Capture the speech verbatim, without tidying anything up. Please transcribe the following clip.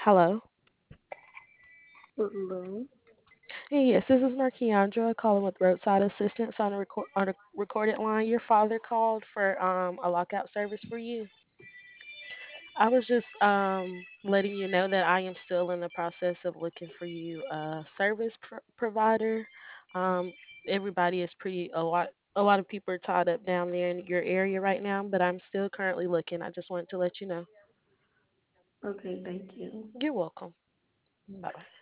Hello. Hello. Hey, yes, this is Markiandra calling with Roadside Assistance on a, record, on a recorded line. Your father called for um, a lockout service for you. I was just um, letting you know that I am still in the process of looking for you a service pr- provider. Um, Everybody is pretty a lot. A lot of people are tied up down there in your area right now, but I'm still currently looking. I just wanted to let you know. Okay, thank you. You're welcome. Bye bye.